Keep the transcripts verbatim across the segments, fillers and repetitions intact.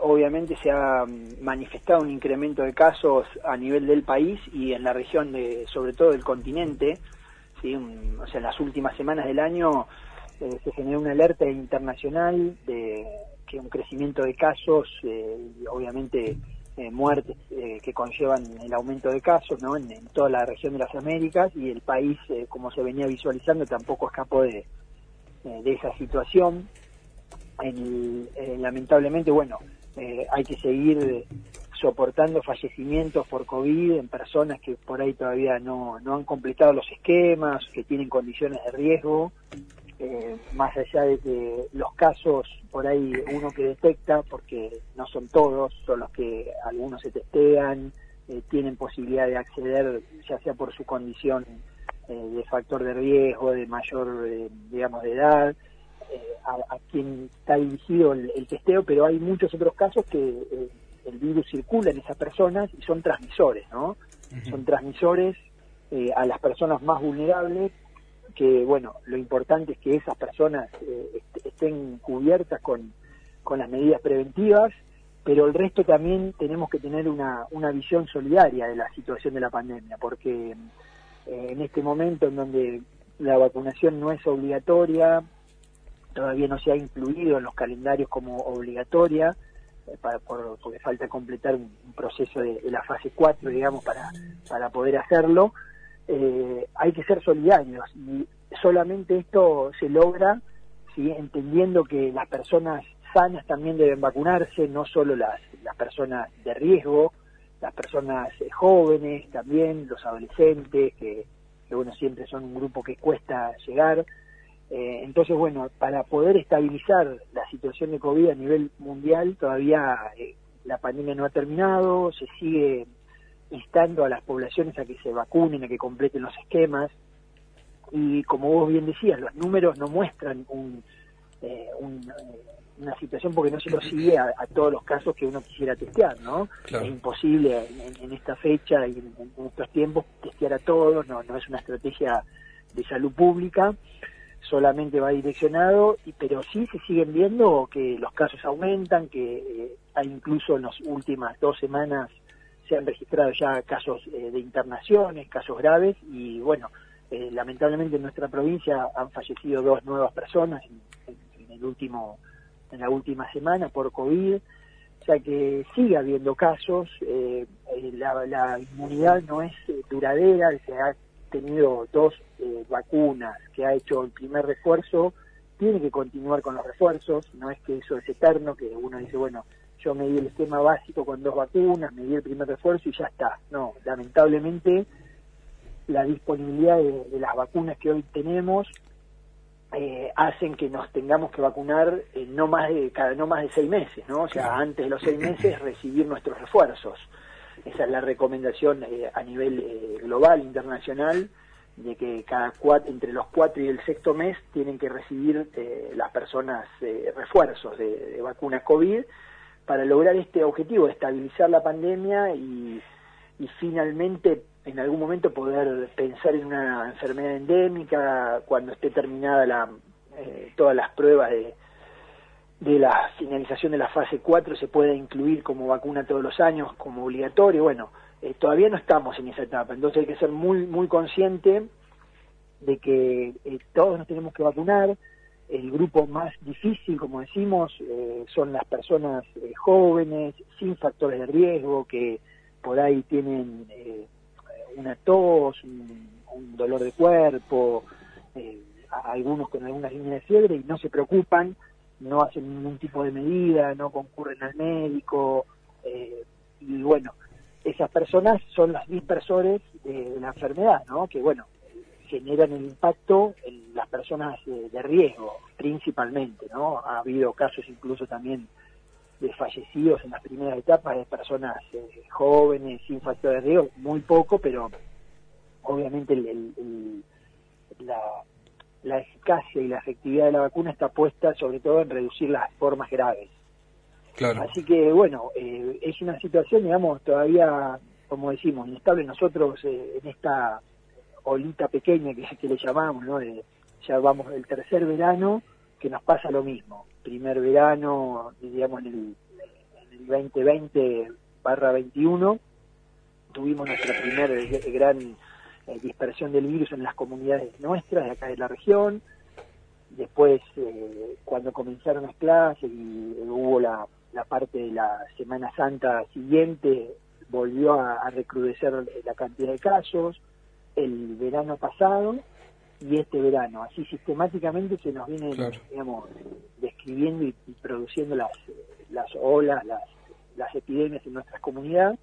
obviamente se ha manifestado un incremento de casos a nivel del país y en la región, de, sobre todo del continente, ¿sí? Un, o sea, en las últimas semanas del año eh, se generó una alerta internacional de que un crecimiento de casos, eh, y obviamente eh, muertes eh, que conllevan el aumento de casos, ¿no? en, en toda la región de las Américas, y el país, eh, como se venía visualizando, tampoco escapó de, eh, de esa situación. El, eh, lamentablemente, bueno, eh, hay que seguir soportando fallecimientos por COVID en personas que por ahí todavía no, no han completado los esquemas, que tienen condiciones de riesgo, eh, más allá de que los casos por ahí uno que detecta, porque no son todos, son los que algunos se testean, eh, tienen posibilidad de acceder, ya sea por su condición eh, de factor de riesgo, de mayor, eh, digamos, de edad, Eh, a, a quien está dirigido el, el testeo, pero hay muchos otros casos que eh, el virus circula en esas personas y son transmisores, ¿no? Uh-huh. Son transmisores eh, a las personas más vulnerables, que, bueno, lo importante es que esas personas eh, est- estén cubiertas con, con las medidas preventivas, pero el resto también tenemos que tener una, una visión solidaria de la situación de la pandemia, porque eh, en este momento en donde la vacunación no es obligatoria, todavía no se ha incluido en los calendarios como obligatoria, eh, para, por, porque falta completar un, un proceso de, de la fase cuatro, digamos, para, para poder hacerlo. Eh, hay que ser solidarios, y solamente esto se logra, ¿sí? Entendiendo que las personas sanas también deben vacunarse, no solo las, las personas de riesgo, las personas eh, jóvenes también, los adolescentes, que, que bueno, siempre son un grupo que cuesta llegar. Eh, entonces, bueno, para poder estabilizar la situación de COVID a nivel mundial, todavía eh, la pandemia no ha terminado, se sigue instando a las poblaciones a que se vacunen, a que completen los esquemas, y como vos bien decías, los números no muestran un, eh, un, eh, una situación, porque no se lo sigue a, a todos los casos que uno quisiera testear, ¿no? Claro. Es imposible en, en esta fecha y en, en estos tiempos testear a todos, no, no es una estrategia de salud pública, solamente va direccionado, y, pero sí se siguen viendo que los casos aumentan, que eh, hay incluso en las últimas dos semanas se han registrado ya casos eh, de internaciones, casos graves, y bueno, eh, lamentablemente en nuestra provincia han fallecido dos nuevas personas en, en, en el último, en la última semana por COVID, o sea que sigue habiendo casos, eh, eh, la, la inmunidad no es eh, duradera, se ha tenido dos eh, vacunas, que ha hecho el primer refuerzo, tiene que continuar con los refuerzos, no es que eso es eterno, que uno dice, bueno, yo me di el esquema básico con dos vacunas, me di el primer refuerzo y ya está. No, lamentablemente la disponibilidad de, de las vacunas que hoy tenemos eh, hacen que nos tengamos que vacunar eh, no más de cada no más de seis meses, ¿no? O sea, antes de los seis meses recibir nuestros refuerzos. Esa es la recomendación eh, a nivel eh, global, internacional, de que cada cuatro, entre los cuatro y el sexto mes tienen que recibir eh, las personas eh, refuerzos de, de vacunas COVID, para lograr este objetivo de estabilizar la pandemia y, y finalmente en algún momento poder pensar en una enfermedad endémica cuando esté terminada la, eh, todas las pruebas de, de la finalización de la fase cuatro, se pueda incluir como vacuna todos los años como obligatorio. Bueno, eh, todavía no estamos en esa etapa, entonces hay que ser muy, muy consciente de que eh, todos nos tenemos que vacunar. El grupo más difícil, como decimos, eh, son las personas eh, jóvenes, sin factores de riesgo, que por ahí tienen eh, una tos, un, un dolor de cuerpo, eh, algunos con algunas líneas de fiebre, y no se preocupan, no hacen ningún tipo de medida, no concurren al médico, eh, y bueno, esas personas son los dispersores de, de la enfermedad, ¿no? Que bueno, generan el impacto en las personas de, de riesgo, principalmente, ¿no? Ha habido casos incluso también de fallecidos en las primeras etapas de personas eh, jóvenes, sin factor de riesgo, muy poco, pero obviamente el, el, el, la, la eficacia y la efectividad de la vacuna está puesta sobre todo en reducir las formas graves. Claro. Así que, bueno, eh, es una situación, digamos, todavía, como decimos, inestable. Nosotros eh, en esta olita pequeña que, que le llamamos, ¿no? De, ya vamos el tercer verano que nos pasa lo mismo. Primer verano, digamos, en el, en el veinte veinte barra veintiuno, tuvimos nuestra primera gran eh, dispersión del virus en las comunidades nuestras, de acá de la región. Después, eh, cuando comenzaron las clases y hubo la, la parte de la Semana Santa siguiente, volvió a, a recrudecer la cantidad de casos. El verano pasado y este verano, así sistemáticamente se nos vienen, claro, digamos, describiendo y, y produciendo las, las olas, las, las epidemias en nuestra comunidad,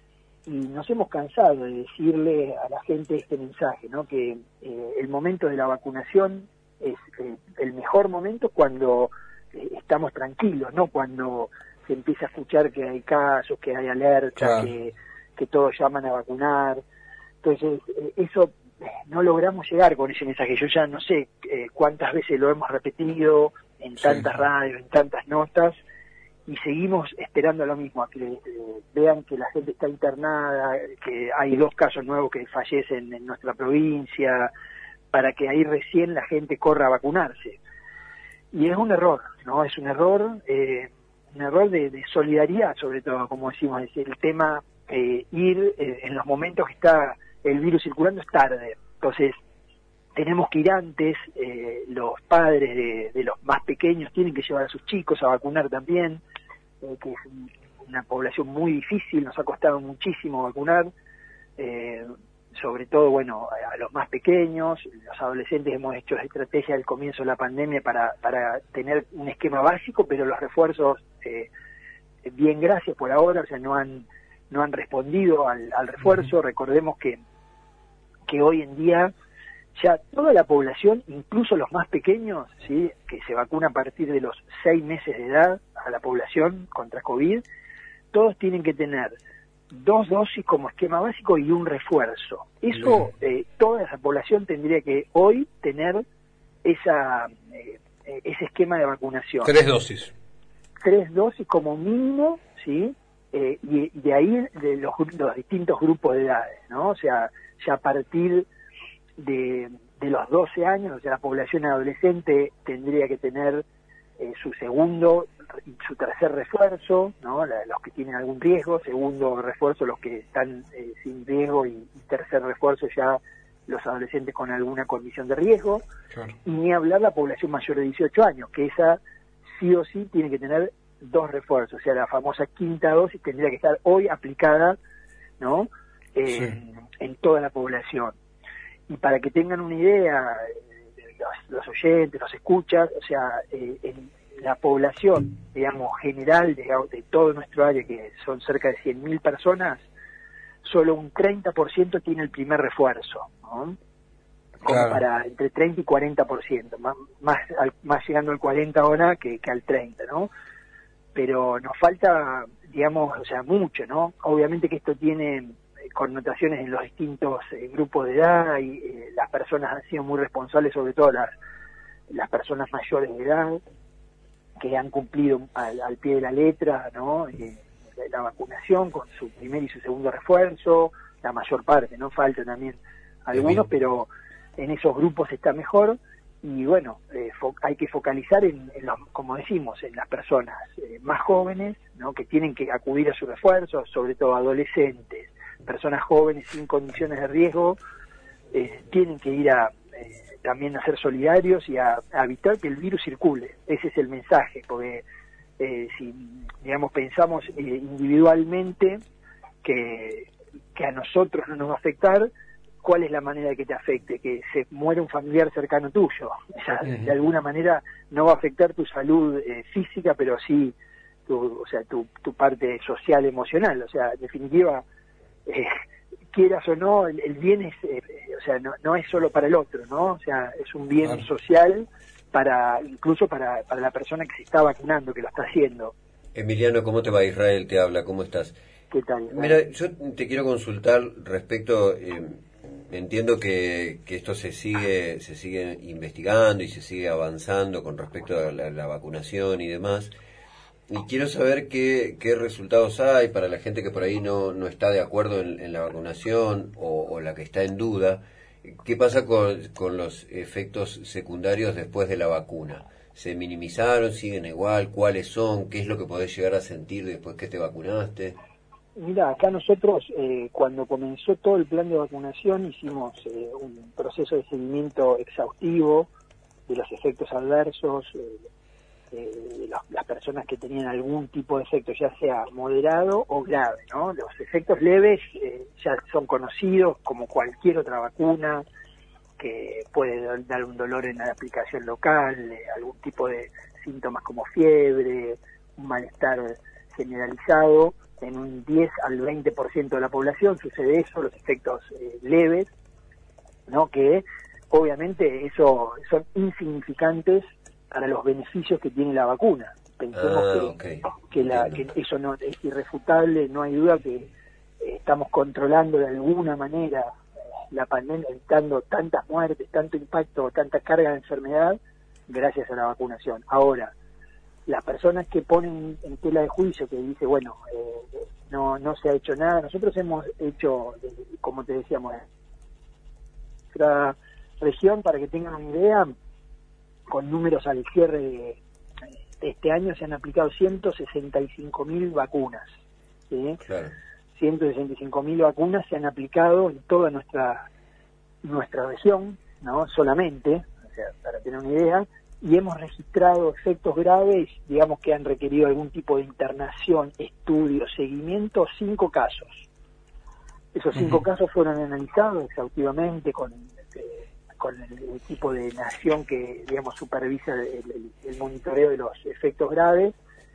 y nos hemos cansado de decirle a la gente este mensaje, ¿no? Que eh, el momento de la vacunación es eh, el mejor momento cuando eh, estamos tranquilos, no cuando se empieza a escuchar que hay casos, que hay alertas, claro, que, que todos llaman a vacunar. Entonces, eh, eso eh, no logramos llegar con ese mensaje. Yo ya no sé eh, cuántas veces lo hemos repetido en tantas sí. radios, en tantas notas, y seguimos esperando lo mismo, a que eh, vean que la gente está internada, que hay dos casos nuevos que fallecen en nuestra provincia, para que ahí recién la gente corra a vacunarse. Y es un error, ¿no? Es un error, eh, un error de, de solidaridad, sobre todo, como decimos, es el tema, eh, ir eh, en los momentos que está el virus circulando es tarde. Entonces, tenemos que ir antes, eh, los padres de, de los más pequeños tienen que llevar a sus chicos a vacunar también, eh, que es una población muy difícil, nos ha costado muchísimo vacunar, eh, sobre todo, bueno, a, a los más pequeños. Los adolescentes hemos hecho estrategia al comienzo de la pandemia para, para tener un esquema básico, pero los refuerzos, eh, bien, gracias por ahora, o sea, no han no han respondido al, al refuerzo. Uh-huh. Recordemos que que hoy en día ya toda la población, incluso los más pequeños, sí, que se vacuna a partir de los seis meses de edad a la población contra COVID, todos tienen que tener dos dosis como esquema básico y un refuerzo. Eso, eh, toda esa población tendría que hoy tener esa eh, ese esquema de vacunación. Tres dosis. Tres dosis como mínimo, ¿sí? Eh, y de ahí de los, los distintos grupos de edades, ¿no? O sea, ya a partir de, de los doce años, o sea, la población adolescente tendría que tener eh, su segundo y su tercer refuerzo, ¿no? La, los que tienen algún riesgo, segundo refuerzo los que están eh, sin riesgo, y, y tercer refuerzo ya los adolescentes con alguna condición de riesgo. Claro. Y ni hablar la población mayor de dieciocho años, que esa sí o sí tiene que tener dos refuerzos, o sea, la famosa quinta dosis tendría que estar hoy aplicada, ¿no? Eh, sí. En toda la población. Y para que tengan una idea, los, los oyentes, los escuchas, o sea, eh, en la población, digamos, general de, de todo nuestro área, que son cerca de cien mil personas, solo un treinta por ciento tiene el primer refuerzo, ¿no? Como claro. Para entre treinta y cuarenta por ciento, más, más, al, más llegando al cuarenta ahora que, que al treinta, ¿no? Pero nos falta, digamos, o sea, mucho, ¿no? Obviamente que esto tiene connotaciones en los distintos eh, grupos de edad, y eh, las personas han sido muy responsables, sobre todo las, las personas mayores de edad, que han cumplido al, al pie de la letra, ¿no? Eh, la vacunación con su primer y su segundo refuerzo, la mayor parte, no falta también algunos, pero en esos grupos está mejor. Y bueno, eh, hay que focalizar en, en los, como decimos, en las personas eh, más jóvenes, ¿no? Que tienen que acudir a su refuerzo, sobre todo adolescentes, personas jóvenes sin condiciones de riesgo, eh, tienen que ir a eh, también a ser solidarios y a, a evitar que el virus circule. Ese es el mensaje, porque eh, si, digamos, pensamos eh, individualmente que, que a nosotros no nos va a afectar, ¿cuál es la manera de que te afecte? Que se muera un familiar cercano tuyo. O sea, uh-huh. De alguna manera no va a afectar tu salud eh, física, pero sí tu, o sea, tu, tu parte social, emocional. O sea, en definitiva, eh, quieras o no, el, el bien es, eh, o sea, no, no es solo para el otro, ¿no? O sea, es un bien claro. social para, incluso para, para la persona que se está vacunando, que lo está haciendo. Emiliano, ¿cómo te va? Israel te habla, ¿cómo estás? ¿Qué tal? Mira, yo te quiero consultar respecto... Eh, Entiendo que, que esto se sigue se sigue investigando y se sigue avanzando con respecto a la, la vacunación y demás. Y quiero saber qué, qué resultados hay para la gente que por ahí no, no está de acuerdo en, en la vacunación o, o la que está en duda. ¿Qué pasa con, con los efectos secundarios después de la vacuna? se minimizaron, siguen igual, cuáles son, qué es lo que podés llegar a sentir después que te vacunaste. Mira, acá nosotros eh, cuando comenzó todo el plan de vacunación hicimos eh, un proceso de seguimiento exhaustivo de los efectos adversos, eh, eh, de las, las personas que tenían algún tipo de efecto, ya sea moderado o grave, ¿no? Los efectos leves eh, ya son conocidos como cualquier otra vacuna, que puede dar un dolor en la aplicación local, eh, algún tipo de síntomas como fiebre, un malestar generalizado. En un diez al veinte por ciento de la población sucede eso, los efectos eh, leves, ¿no? Que obviamente eso son insignificantes para los beneficios que tiene la vacuna. Pensemos ah, que, okay. que, la, que eso no es irrefutable, no hay duda que eh, estamos controlando de alguna manera la pandemia, evitando tantas muertes, tanto impacto, tanta carga de enfermedad gracias a la vacunación. Ahora, las personas que ponen en tela de juicio, que dice, bueno, eh, no no se ha hecho nada, nosotros hemos hecho, eh, como te decíamos, nuestra región, para que tengan una idea, con números al cierre de este año se han aplicado ciento sesenta y cinco mil vacunas, ¿sí? Claro. ciento sesenta y cinco mil vacunas se han aplicado en toda nuestra nuestra región, no solamente, o sea, para tener una idea, y hemos registrado efectos graves, digamos que han requerido algún tipo de internación, estudio, seguimiento, cinco casos. Esos cinco uh-huh. casos fueron analizados exhaustivamente con, eh, con el equipo de nación que, digamos, supervisa el, el, el monitoreo de los efectos graves.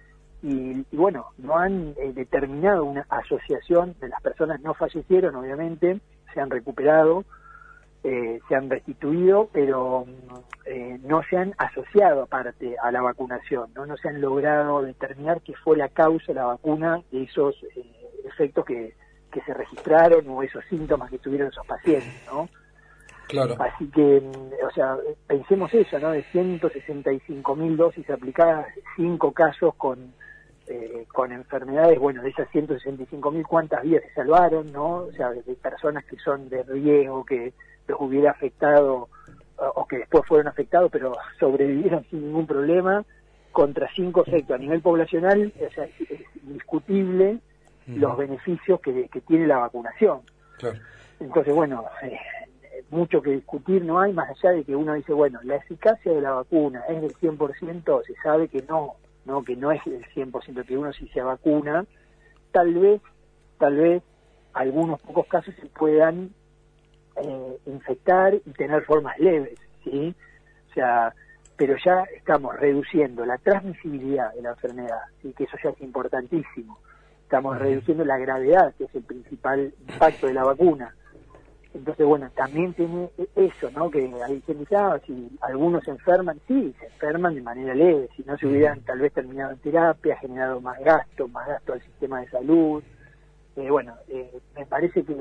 Y, y bueno, no han eh, determinado una asociación, de las personas no fallecieron, obviamente, se han recuperado, eh, se han restituido, pero eh, no se han asociado aparte a la vacunación, no no se han logrado determinar qué fue la causa de la vacuna de esos eh, efectos que, que se registraron o esos síntomas que tuvieron esos pacientes, ¿no? Claro. Así que, o sea, pensemos eso, ¿no? De ciento sesenta y cinco mil dosis aplicadas, cinco casos con Eh, con enfermedades, bueno, de esas ciento sesenta y cinco mil, ¿cuántas vidas se salvaron, no? O sea, de, de personas que son de riesgo, que los hubiera afectado, o, o que después fueron afectados, pero sobrevivieron sin ningún problema, contra cinco efectos. A nivel poblacional, o sea, es, es indiscutible uh-huh. los beneficios que, que tiene la vacunación. Claro. Entonces, bueno, eh, mucho que discutir no hay, más allá de que uno dice, bueno, la eficacia de la vacuna es del cien por ciento, se sabe que no, no que no es el cien por ciento, que uno si se vacuna, tal vez, tal vez, algunos pocos casos se puedan eh, infectar y tener formas leves, ¿sí? O sea, pero ya estamos reduciendo la transmisibilidad de la enfermedad, ¿sí? Que eso ya es importantísimo. Estamos reduciendo la gravedad, que es el principal impacto de la vacuna. Entonces, bueno, también tiene eso, ¿no? Que ahí se dice, ah, si algunos se enferman, sí, se enferman de manera leve, si no se hubieran tal vez terminado en terapia, generado más gasto, más gasto al sistema de salud. Eh, bueno, eh, me parece que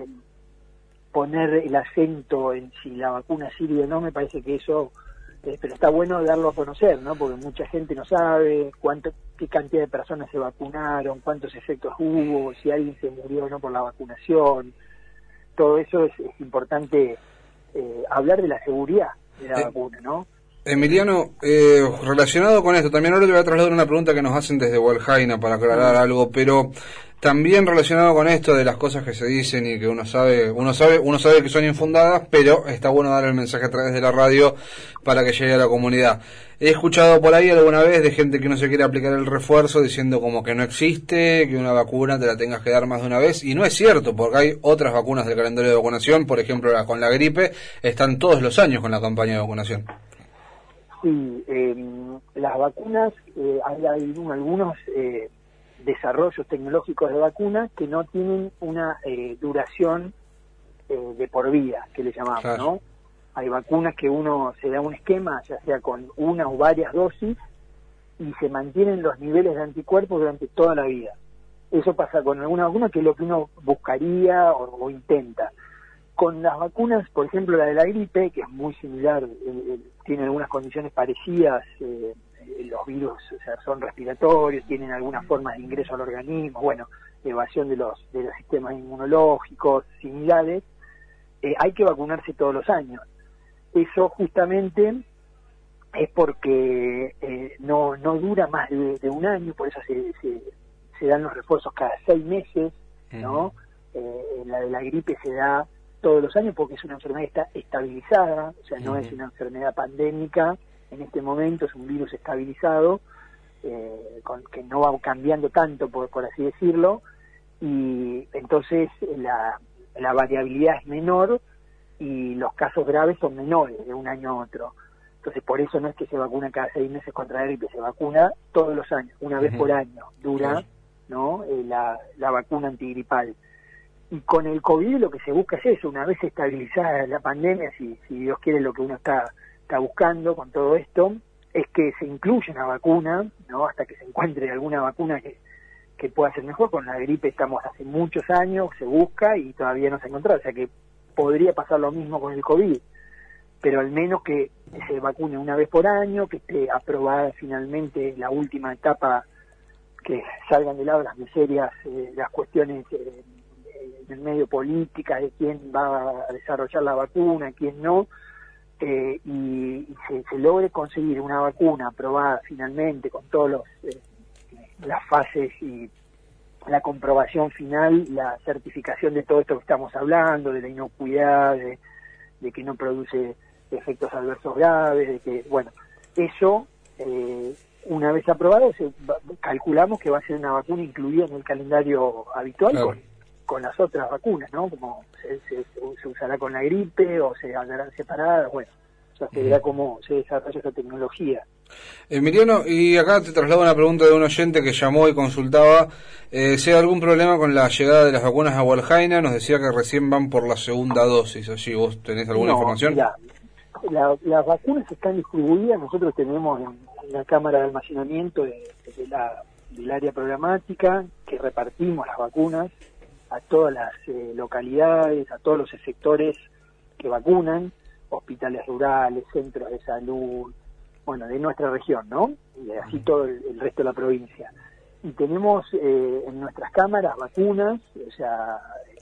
poner el acento en si la vacuna sirve o no, me parece que eso, eh, pero está bueno darlo a conocer, ¿no? Porque mucha gente no sabe cuánto, qué cantidad de personas se vacunaron, cuántos efectos hubo, si alguien se murió o no por la vacunación. Todo eso es, es importante, eh, hablar de la seguridad de la eh, vacuna, ¿no? Emiliano, eh, relacionado con esto, también ahora te voy a trasladar una pregunta que nos hacen desde Hualjaina para aclarar uh-huh. algo, pero también relacionado con esto de las cosas que se dicen y que uno sabe, uno sabe, uno sabe que son infundadas, pero está bueno dar el mensaje a través de la radio para que llegue a la comunidad. He escuchado por ahí alguna vez de gente que no se quiere aplicar el refuerzo diciendo como que no existe, que una vacuna te la tengas que dar más de una vez, y no es cierto, porque hay otras vacunas del calendario de vacunación, por ejemplo la, con la gripe, están todos los años con la campaña de vacunación. Sí, eh, las vacunas, eh, hay, hay algunos eh, desarrollos tecnológicos de vacunas que no tienen una eh, duración eh, de por vida, que le llamamos, claro. ¿no? Hay vacunas que uno se da un esquema, ya sea con una o varias dosis, y se mantienen los niveles de anticuerpos durante toda la vida. Eso pasa con alguna vacuna, que es lo que uno buscaría o, o intenta. Con las vacunas, por ejemplo, la de la gripe, que es muy similar, eh, tiene algunas condiciones parecidas, eh, los virus, o sea, son respiratorios, tienen algunas formas de ingreso al organismo, bueno, evasión de los de los sistemas inmunológicos similares, eh, hay que vacunarse todos los años. Eso justamente es porque eh, no no dura más de, de un año, por eso se, se, se dan los refuerzos cada seis meses, ¿no? Uh-huh. Eh, la de la gripe se da todos los años porque es una enfermedad que está estabilizada, o sea, no uh-huh. es una enfermedad pandémica en este momento, es un virus estabilizado, eh, con, que no va cambiando tanto, por, por así decirlo, y entonces la, la variabilidad es menor y los casos graves son menores de un año a otro. Entonces, por eso no es que se vacuna cada seis meses contra la gripe, se vacuna todos los años, una uh-huh. vez por año, dura, sí. ¿no? Eh, la, la vacuna antigripal. Y con el COVID lo que se busca es eso, una vez estabilizada la pandemia, si, si Dios quiere lo que uno está, está buscando con todo esto, es que se incluya una vacuna, ¿no? Hasta que se encuentre alguna vacuna que, que pueda ser mejor. Con la gripe estamos hace muchos años, se busca y todavía no se ha encontrado, o sea que podría pasar lo mismo con el COVID, pero al menos que se vacune una vez por año, que esté aprobada finalmente la última etapa, que salgan de lado las miserias, eh, las cuestiones eh, del medio política, de quién va a desarrollar la vacuna, quién no, eh, y, y se, se logre conseguir una vacuna aprobada finalmente con todas eh, las fases y la comprobación final, la certificación de todo esto que estamos hablando, de la inocuidad, de, de que no produce efectos adversos graves, de que, bueno, eso, eh, una vez aprobado, se, calculamos que va a ser una vacuna incluida en el calendario habitual, claro. con, con las otras vacunas, ¿no? Como se, se, se usará con la gripe o se andarán separadas, bueno, ya se verá cómo se desarrolla esa tecnología. Emiliano, y acá te traslado una pregunta de un oyente que llamó y consultaba eh, si hay algún problema con la llegada de las vacunas a Hualjaina. Nos decía que recién van por la segunda dosis. ¿Allí vos tenés alguna no, información? Mira, la, las vacunas están distribuidas. Nosotros tenemos en, en la cámara de almacenamiento de, de la, del área programática que repartimos las vacunas a todas las eh, localidades, a todos los sectores que vacunan, hospitales rurales, centros de salud, bueno, de nuestra región, ¿no? Y así todo el, el resto de la provincia. Y tenemos eh, en nuestras cámaras vacunas, o sea,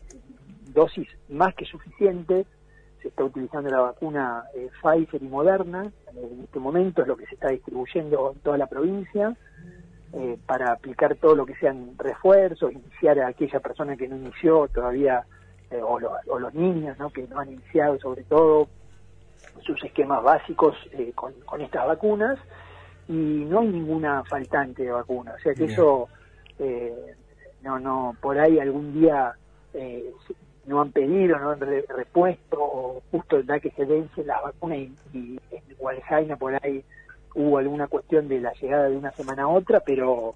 dosis más que suficientes. Se está utilizando la vacuna eh, Pfizer y Moderna, en este momento es lo que se está distribuyendo en toda la provincia, eh, para aplicar todo lo que sean refuerzos, iniciar a aquella persona que no inició todavía, eh, o, lo, o los niños, ¿no? Que no han iniciado sobre todo sus esquemas básicos eh, con, con estas vacunas, y no hay ninguna faltante de vacuna, o sea que Bien. eso eh, no no por ahí algún día eh, no han pedido, no han re repuesto, o justo da que se vencen las vacunas y, y en Hualjaina por ahí hubo alguna cuestión de la llegada de una semana a otra, pero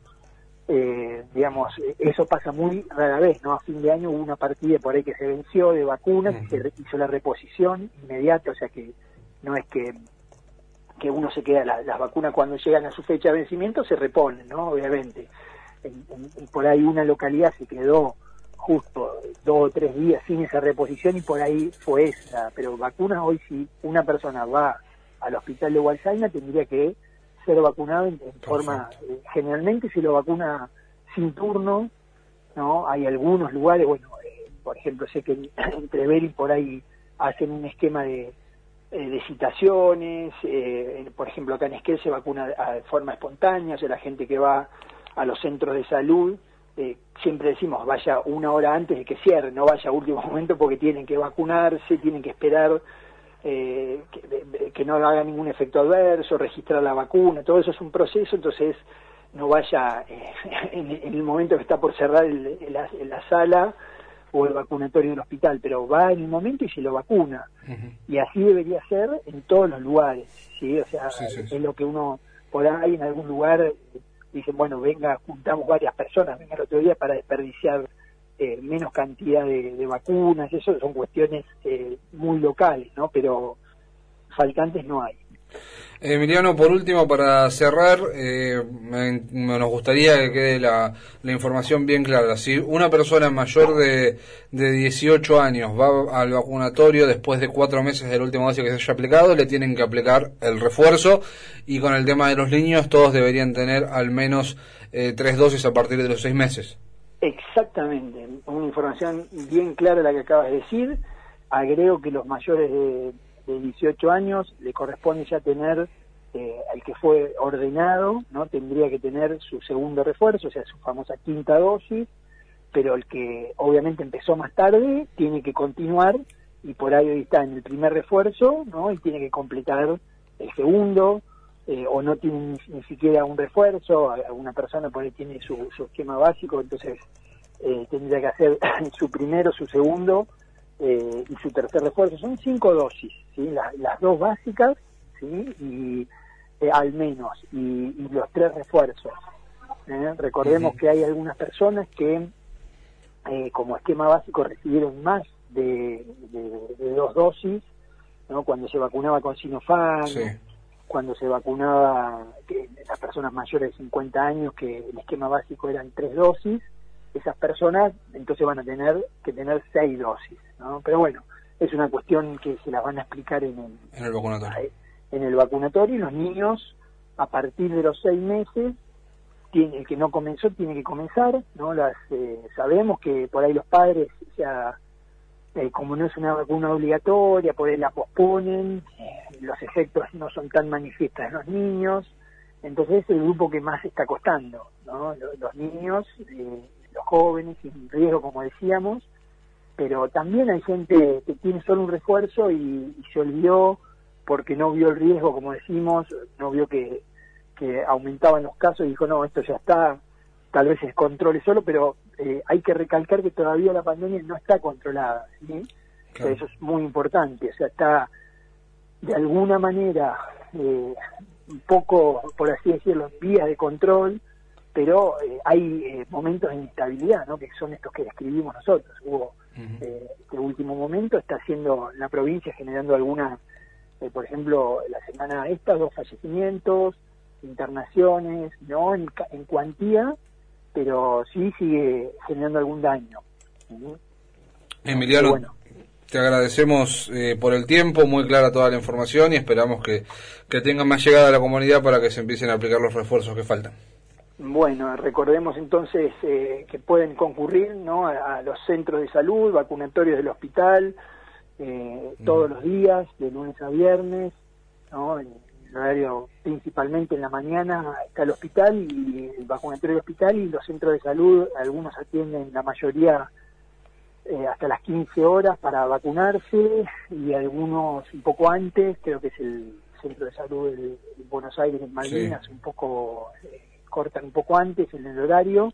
eh, digamos, eso pasa muy rara vez, ¿no? A fin de año hubo una partida por ahí que se venció de vacunas, uh-huh. y se hizo la reposición inmediata, o sea que no es que, que uno se queda, la, las vacunas cuando llegan a su fecha de vencimiento se reponen, ¿no? Obviamente. En, en, por ahí una localidad se quedó justo dos o tres días sin esa reposición y por ahí fue esa, pero vacunas hoy, si una persona va al hospital de Hualjaina tendría que ser vacunado en, en forma, eh, generalmente se lo vacuna sin turno, ¿no? Hay algunos lugares, bueno, eh, por ejemplo, sé que entre Beri por ahí hacen un esquema de de citaciones, eh, por ejemplo acá en Esquel se vacuna de forma espontánea, o sea, la gente que va a los centros de salud, eh, siempre decimos vaya una hora antes de que cierre, no vaya a último momento porque tienen que vacunarse, tienen que esperar eh, que, que no haga ningún efecto adverso, registrar la vacuna, todo eso es un proceso, entonces no vaya eh, en, en el momento que está por cerrar el, el, la, la sala o el vacunatorio del hospital, pero va en el momento y se lo vacuna. Uh-huh. Y así debería ser en todos los lugares, ¿sí? O sea, sí, sí, sí. es lo que uno, por ahí en algún lugar, dicen, bueno, venga, juntamos varias personas, venga el otro día para desperdiciar eh, menos cantidad de, de vacunas, eso son cuestiones eh, muy locales, ¿no? Pero faltantes no hay. Emiliano, por último, para cerrar, eh, me, nos gustaría que quede la, la información bien clara. Si una persona mayor de, de dieciocho años va al vacunatorio después de cuatro meses del último dosis que se haya aplicado, le tienen que aplicar el refuerzo, y con el tema de los niños, todos deberían tener al menos eh, tres dosis a partir de los seis meses. Exactamente, una información bien clara la que acabas de decir. Agrego que los mayores de de dieciocho años le corresponde ya tener eh, el que fue ordenado, ¿no? Tendría que tener su segundo refuerzo, o sea, su famosa quinta dosis, pero el que obviamente empezó más tarde tiene que continuar y por ahí está en el primer refuerzo, ¿no? Y tiene que completar el segundo, eh, o no tiene ni, ni siquiera un refuerzo, alguna persona por ahí tiene su, su esquema básico, entonces eh, tendría que hacer su primero, su segundo eh, y su tercer refuerzo. Son cinco dosis, ¿sí? La, las dos básicas, ¿sí? Y eh, al menos, y, y los tres refuerzos. ¿eh? Recordemos uh-huh. que hay algunas personas que Eh, como esquema básico recibieron más de, de, de dos dosis, ¿no? Cuando se vacunaba con Sinopharm, sí. cuando se vacunaba que, las personas mayores de cincuenta años, que el esquema básico eran tres dosis, esas personas entonces van a tener que tener seis dosis, ¿no? Pero bueno, es una cuestión que se la van a explicar en el, en el vacunatorio. En el vacunatorio, y los niños a partir de los seis meses, tiene, el que no comenzó tiene que comenzar, ¿no? Las eh, sabemos que por ahí los padres, o sea, eh, como no es una vacuna obligatoria, por ahí la posponen, eh, los efectos no son tan manifiestos en los niños, entonces es el grupo que más está costando, ¿no? Los, los niños, eh, los jóvenes, sin riesgo, como decíamos, pero también hay gente que tiene solo un refuerzo y, y se olvidó porque no vio el riesgo, como decimos, no vio que que aumentaban los casos y dijo, no, esto ya está, tal vez se controle solo, pero eh, hay que recalcar que todavía la pandemia no está controlada, ¿sí? Claro. O sea, eso es muy importante, o sea, está de alguna manera eh, un poco, por así decirlo, en vías de control, pero eh, hay eh, momentos de inestabilidad, ¿no? Que son estos que describimos nosotros. Hubo uh-huh. eh, este último momento, está haciendo la provincia generando algunas, eh, por ejemplo, la semana esta, dos fallecimientos, internaciones, no en, en cuantía, pero sí sigue generando algún daño. ¿sí? Emiliano, bueno, te agradecemos eh, por el tiempo, muy clara toda la información y esperamos que, que tengan más llegada a la comunidad para que se empiecen a aplicar los refuerzos que faltan. Bueno, recordemos entonces eh, que pueden concurrir, ¿no? a, a los centros de salud, vacunatorios del hospital, eh, mm. todos los días, de lunes a viernes, ¿no? En, horario principalmente en la mañana está el hospital y el vacunatorio del hospital, y los centros de salud, algunos atienden, la mayoría eh, hasta las quince horas para vacunarse, y algunos un poco antes, creo que es el centro de salud de, de Buenos Aires, en Malvinas, sí. un poco eh, cortan un poco antes en el horario,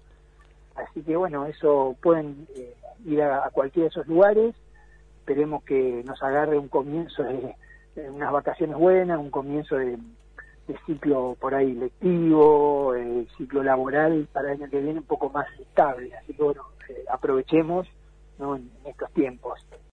así que bueno, eso pueden eh, ir a, a cualquiera de esos lugares. Esperemos que nos agarre un comienzo de unas vacaciones buenas, un comienzo de, de ciclo por ahí lectivo, eh, ciclo laboral para el año que viene un poco más estable, así que bueno, eh, aprovechemos, ¿no? en estos tiempos.